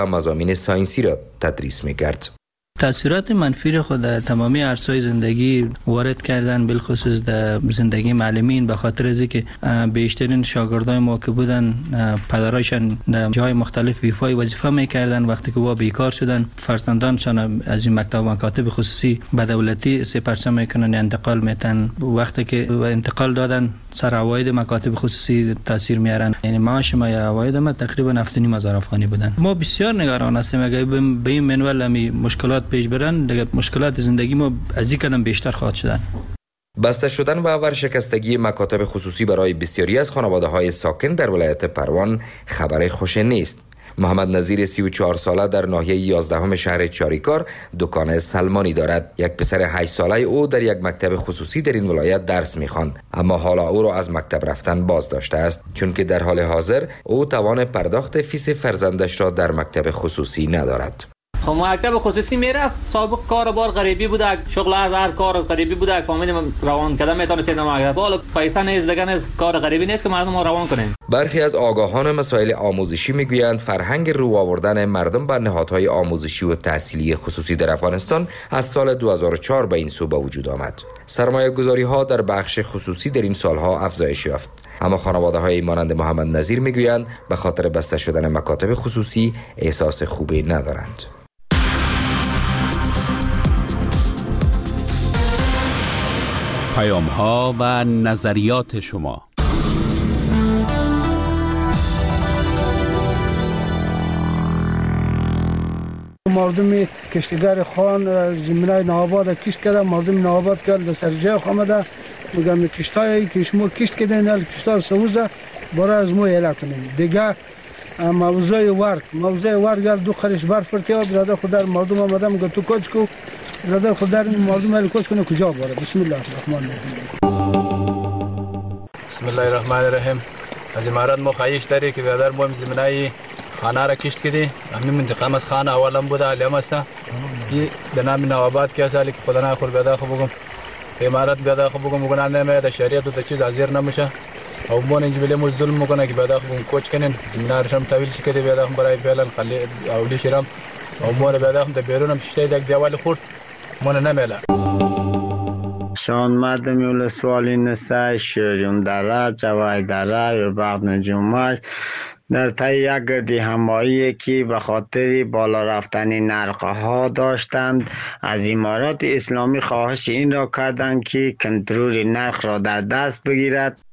و مضامین ساینسی را تدریس می‌کرد. تأثیرات منفی را خود در تمامی عرصه‌های زندگی وارد کردن، بالخصوص در زندگی معلمین، به خاطر از اینکه بیشترین شاگردای ما که بودن پدرایشان در جای مختلف ایفای وظیفه میکردن، وقتی که وا بیکار شدن فرزندانشان از این مکاتب خصوصی به دولتی سپرچه میکنن، انتقال میتن. وقتی که انتقال دادن سر عواید مکاتب خصوصی تاثیر میارن، یعنی معاش ما یا عواید ما تقریبا 7,500 افغانی بودن. ما بسیار نگران هستیم اگه به این منوال همی مشکلات پیش برن، دیگه مشکلات زندگی ما از این قدم بیشتر خواهد شدن. بسته شدن و ورشکستگی مکاتب خصوصی برای بسیاری از خانواده‌های ساکن در ولایت پروان خبر خوش نیست. محمد نظیر 34 ساله در ناحیه 11 شهر چاریکار دکان سلمانی دارد. یک پسر 8 ساله او در یک مکتب خصوصی در این ولایت درس می‌خواند، اما حالا او را از مکتب رفتن باز داشته است، چون که در حال حاضر او توان پرداخت فیس فرزندش را در مکتب خصوصی ندارد. خب مکتب خصوصی میرفت، سابق کار بار غریبی بوده، شغل هر کار غریبی بوده، فهمیدیم روان کردن میتونستیم مکتب. حالا پیسه نیست دیگه، کار غریبی نیست که مردم رو روان کنیم. برخی از آگاهان مسائل آموزشی میگویند فرهنگ رو آوردن مردم به نهادهای آموزشی و تحصیلی خصوصی در افغانستان از سال 2004 به این سو به وجود آمد. سرمایه‌گذاری ها در بخش خصوصی در این سالها افزایش یافت، اما خانواده‌های مانند محمد نظیر میگویند به خاطر بسته شدن مکاتب خصوصی احساس خوبی ندارند. پیام‌ها و نظریات شما. مردم کشتیگر خان زمینای نوآباد کشت کرده، مردم نوآباد کرد در سر جای آمده میگم کشتایی که شما کشت کردین کشتا سوزه برای از مو اعلام کنیم دیگه. موضوع ورگ دو خرش برف پرتیا برادر خود در مردم آمده میگه تو کوچ کو برادر خود در مردم علی کوچ کنه کجا بره. بسم الله الرحمن الرحیم. بسم الله الرحمن الرحیم. از امارات مخایش داری که برادر مهم زمینای خانه را کشت کردی. همین منطقه از خانه اولم بوده علیم است که به نام نوآباد که سالی که خدا نخور بیاد خو بگم امارات بیاد خو بگم بگن نمیاد شریعت و چیز حاضر نمیشه او مون اینج بله مزدل میکنه که بیاد خو کوچ کنن زمینارشم طویل شکه بیاد خو برای فعلا خلی اولی شرم او مون بیاد خو بیرونم شته یک دیوال خورد مون نمیله. شان مردم ولسوالی نساش جون دره جوای دره و بعد نجومش در طی یک گردی همایی که به خاطر بالا رفتن نرخ‌ها داشتند، از امارات اسلامی خواهش این را کردند که کنترل نرخ را در دست بگیرد.